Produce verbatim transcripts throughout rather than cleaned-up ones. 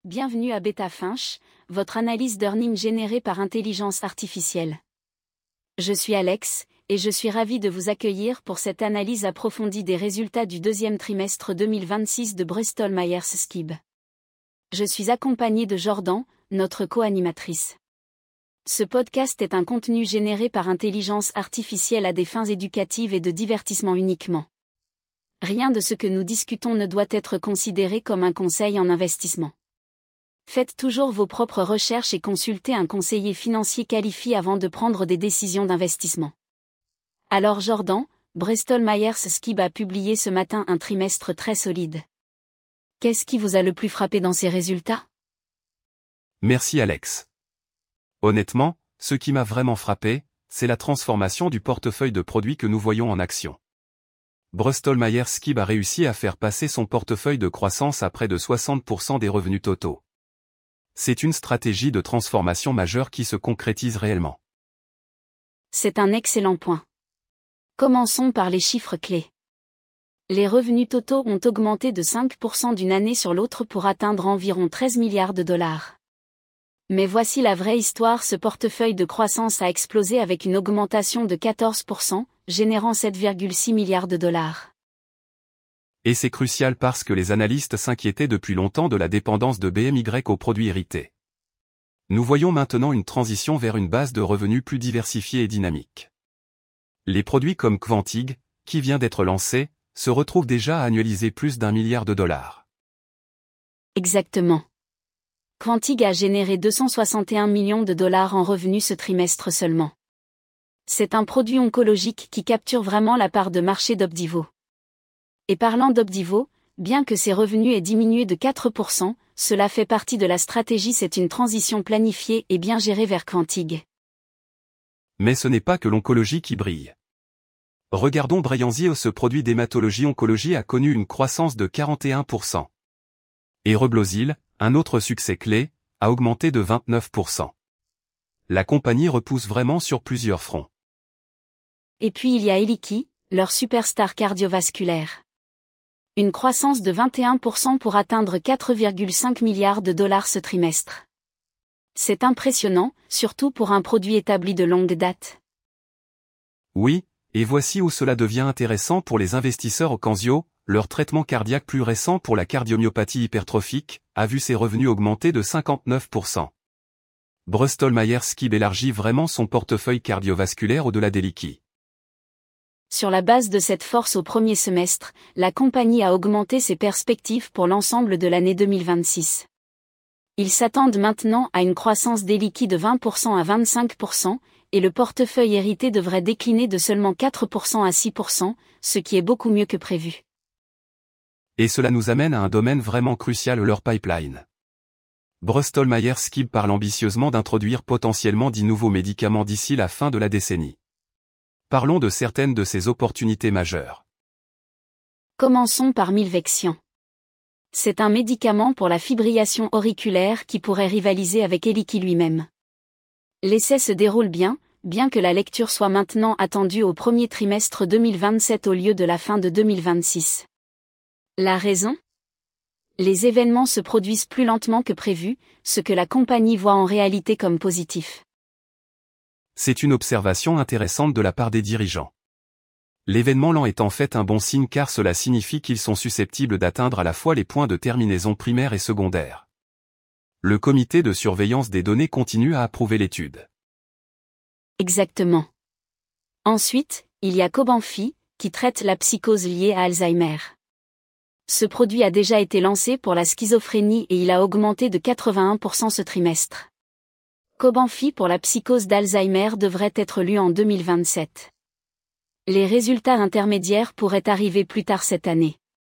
Bienvenue à BetaFinch, votre analyse d'earnings générée par intelligence artificielle. Je suis Alex, et je suis ravi de vous accueillir pour cette analyse approfondie des résultats du deuxième trimestre deux mille vingt-six de Bristol Myers Squibb. Je suis accompagné de Jordan, notre co-animatrice. Ce podcast est un contenu généré par intelligence artificielle à des fins éducatives et de divertissement uniquement. Rien de ce que nous discutons ne doit être considéré comme un conseil en investissement. Faites toujours vos propres recherches et consultez un conseiller financier qualifié avant de prendre des décisions d'investissement. Alors Jordan, Bristol Myers Squibb a publié ce matin un trimestre très solide. Qu'est-ce qui vous a le plus frappé dans ces résultats ? Merci Alex. Honnêtement, ce qui m'a vraiment frappé, c'est la transformation du portefeuille de produits que nous voyons en action. Bristol Myers Squibb a réussi à faire passer son portefeuille de croissance à près de soixante pour cent des revenus totaux. C'est une stratégie de transformation majeure qui se concrétise réellement. C'est un excellent point. Commençons par les chiffres clés. Les revenus totaux ont augmenté de cinq pour cent d'une année sur l'autre pour atteindre environ treize milliards de dollars. Mais voici la vraie histoire, ce portefeuille de croissance a explosé avec une augmentation de quatorze pour cent, générant sept virgule six milliards de dollars. Et c'est crucial parce que les analystes s'inquiétaient depuis longtemps de la dépendance de B M Y aux produits hérités. Nous voyons maintenant une transition vers une base de revenus plus diversifiée et dynamique. Les produits comme Quantig, qui vient d'être lancé, se retrouvent déjà à annualiser plus d'un milliard de dollars. Exactement. Quantig a généré deux cent soixante et un millions de dollars en revenus ce trimestre seulement. C'est un produit oncologique qui capture vraiment la part de marché d'Opdivo. Et parlant d'Opdivo, bien que ses revenus aient diminué de quatre pour cent, cela fait partie de la stratégie, c'est une transition planifiée et bien gérée vers Quantig. Mais ce n'est pas que l'oncologie qui brille. Regardons Breyanzi, ce produit d'hématologie oncologie a connu une croissance de quarante et un pour cent. Et Reblozyl, un autre succès clé, a augmenté de vingt-neuf pour cent. La compagnie repousse vraiment sur plusieurs fronts. Et puis il y a Eliquis, leur superstar cardiovasculaire. Une croissance de vingt et un pour cent pour atteindre quatre virgule cinq milliards de dollars ce trimestre. C'est impressionnant, surtout pour un produit établi de longue date. Oui, et voici où cela devient intéressant pour les investisseurs. Ocansio, leur traitement cardiaque plus récent pour la cardiomyopathie hypertrophique, a vu ses revenus augmenter de cinquante-neuf pour cent. Bristol Myers Squibb élargit vraiment son portefeuille cardiovasculaire au-delà d'Eliquis. Sur la base de cette force au premier semestre, la compagnie a augmenté ses perspectives pour l'ensemble de l'année deux mille vingt-six. Ils s'attendent maintenant à une croissance d'Eliquis de vingt pour cent à vingt-cinq pour cent, et le portefeuille hérité devrait décliner de seulement quatre pour cent à six pour cent, ce qui est beaucoup mieux que prévu. Et cela nous amène à un domaine vraiment crucial, leur pipeline. Bristol Myers Squibb parle ambitieusement d'introduire potentiellement dix nouveaux médicaments d'ici la fin de la décennie. Parlons de certaines de ces opportunités majeures. Commençons par Milvexian. C'est un médicament pour la fibrillation auriculaire qui pourrait rivaliser avec Eliquis lui-même. L'essai se déroule bien, bien que la lecture soit maintenant attendue au premier trimestre deux mille vingt-sept au lieu de la fin de deux mille vingt-six. La raison ? Les événements se produisent plus lentement que prévu, ce que la compagnie voit en réalité comme positif. C'est une observation intéressante de la part des dirigeants. L'événement lent est en fait un bon signe car cela signifie qu'ils sont susceptibles d'atteindre à la fois les points de terminaison primaire et secondaire. Le comité de surveillance des données continue à approuver l'étude. Exactement. Ensuite, il y a Cobenfy, qui traite la psychose liée à Alzheimer. Ce produit a déjà été lancé pour la schizophrénie et il a augmenté de quatre-vingt-un pour cent ce trimestre. Cobenfy pour la psychose d'Alzheimer devrait être lu en deux mille vingt-sept. Les résultats intermédiaires pourraient arriver plus tard cette année.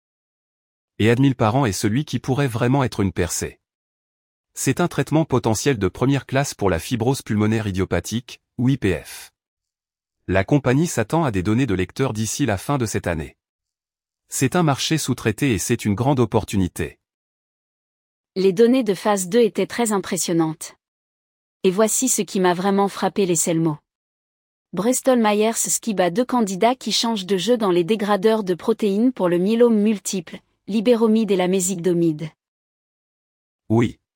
Et Admilparant est celui qui pourrait vraiment être une percée. C'est un traitement potentiel de première classe pour la fibrose pulmonaire idiopathique, ou I P F. La compagnie s'attend à des données de lecteurs d'ici la fin de cette année. C'est un marché sous-traité et c'est une grande opportunité. Les données de phase deux étaient très impressionnantes. Et voici ce qui m'a vraiment frappé, les Selmo. Bristol Myers Squibb a deux candidats qui changent de jeu dans les dégradeurs de protéines pour le myélome multiple, l'ibéromide et la mésicdomide. Oui,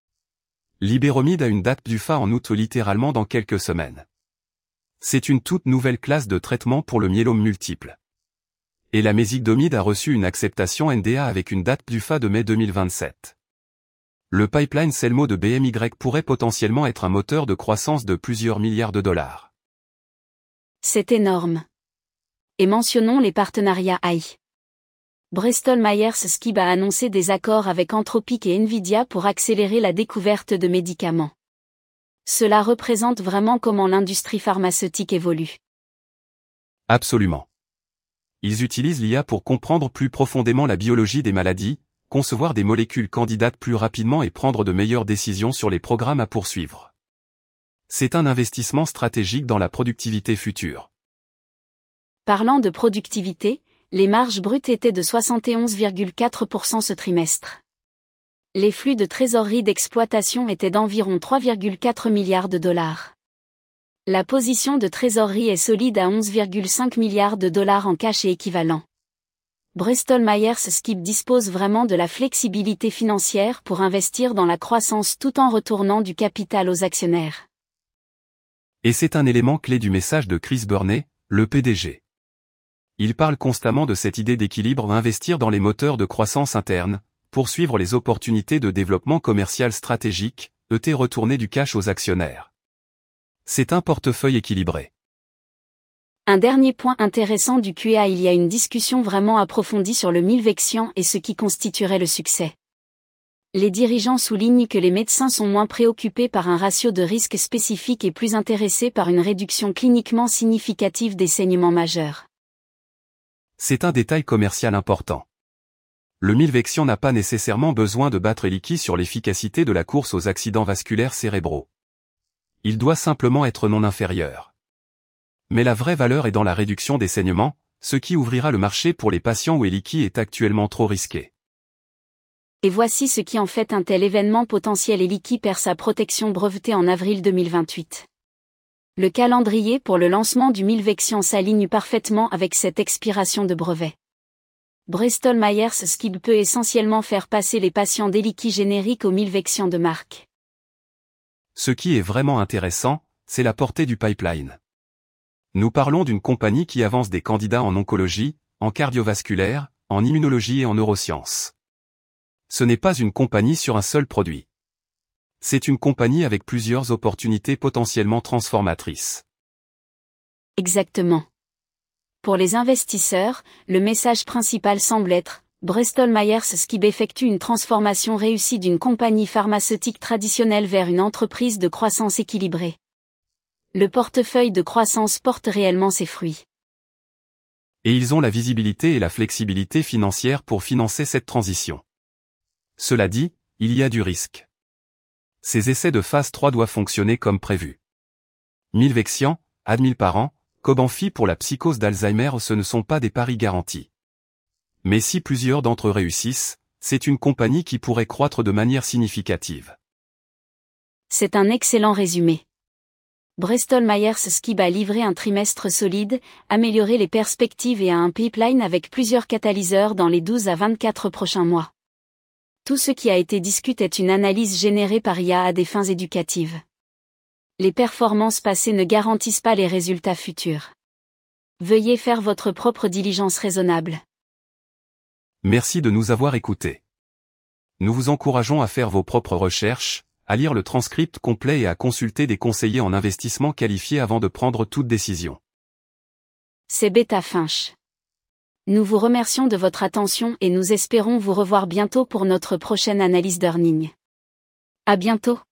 Libéromide a une date P D U F A en août littéralement dans quelques semaines. C'est une toute nouvelle classe de traitement pour le myélome multiple. Et la mésigdomide a reçu une acceptation N D A avec une date P D U F A de mai deux mille vingt-sept. Le pipeline Selmo de B M Y pourrait potentiellement être un moteur de croissance de plusieurs milliards de dollars. C'est énorme. Et mentionnons les partenariats A I. Bristol Myers Squibb a annoncé des accords avec Anthropic et Nvidia pour accélérer la découverte de médicaments. Cela représente vraiment comment l'industrie pharmaceutique évolue. Absolument. Ils utilisent l'I A pour comprendre plus profondément la biologie des maladies, concevoir des molécules candidates plus rapidement et prendre de meilleures décisions sur les programmes à poursuivre. C'est un investissement stratégique dans la productivité future. Parlant de productivité, les marges brutes étaient de soixante et onze virgule quatre pour cent ce trimestre. Les flux de trésorerie d'exploitation étaient d'environ trois virgule quatre milliards de dollars. La position de trésorerie est solide à onze virgule cinq milliards de dollars en cash et équivalent. Bristol Myers Squibb dispose vraiment de la flexibilité financière pour investir dans la croissance tout en retournant du capital aux actionnaires. Et c'est un élément clé du message de Chris Burney, le P D G. Il parle constamment de cette idée d'équilibre à investir dans les moteurs de croissance interne, poursuivre les opportunités de développement commercial stratégique, E T retourner du cash aux actionnaires. C'est un portefeuille équilibré. Un dernier point intéressant du Q A, il y a une discussion vraiment approfondie sur le milvexian et ce qui constituerait le succès. Les dirigeants soulignent que les médecins sont moins préoccupés par un ratio de risque spécifique et plus intéressés par une réduction cliniquement significative des saignements majeurs. C'est un détail commercial important. Le milvexian n'a pas nécessairement besoin de battre Eliquis sur l'efficacité de la course aux accidents vasculaires cérébraux. Il doit simplement être non inférieur. Mais la vraie valeur est dans la réduction des saignements, ce qui ouvrira le marché pour les patients où Eliquis est actuellement trop risqué. Et voici ce qui en fait un tel événement potentiel. Eliquis perd sa protection brevetée en avril deux mille vingt-huit. Le calendrier pour le lancement du milvexian s'aligne parfaitement avec cette expiration de brevet. Bristol Myers Squibb peut essentiellement faire passer les patients d'Eliquis génériques au milvexian de marque. Ce qui est vraiment intéressant, c'est la portée du pipeline. Nous parlons d'une compagnie qui avance des candidats en oncologie, en cardiovasculaire, en immunologie et en neurosciences. Ce n'est pas une compagnie sur un seul produit. C'est une compagnie avec plusieurs opportunités potentiellement transformatrices. Exactement. Pour les investisseurs, le message principal semble être « Bristol Myers Squibb effectue une transformation réussie d'une compagnie pharmaceutique traditionnelle vers une entreprise de croissance équilibrée. » Le portefeuille de croissance porte réellement ses fruits. Et ils ont la visibilité et la flexibilité financière pour financer cette transition. Cela dit, il y a du risque. Ces essais de phase trois doivent fonctionner comme prévu. Milvexian, Admilparant, Cobenfy pour la psychose d'Alzheimer, ce ne sont pas des paris garantis. Mais si plusieurs d'entre eux réussissent, c'est une compagnie qui pourrait croître de manière significative. C'est un excellent résumé. Bristol Myers Squibb a livré un trimestre solide, amélioré les perspectives et a un pipeline avec plusieurs catalyseurs dans les douze à vingt-quatre prochains mois. Tout ce qui a été discuté est une analyse générée par I A à des fins éducatives. Les performances passées ne garantissent pas les résultats futurs. Veuillez faire votre propre diligence raisonnable. Merci de nous avoir écoutés. Nous vous encourageons à faire vos propres recherches, à lire le transcript complet et à consulter des conseillers en investissement qualifiés avant de prendre toute décision. C'est Beta Finch. Nous vous remercions de votre attention et nous espérons vous revoir bientôt pour notre prochaine analyse d'earnings. À bientôt.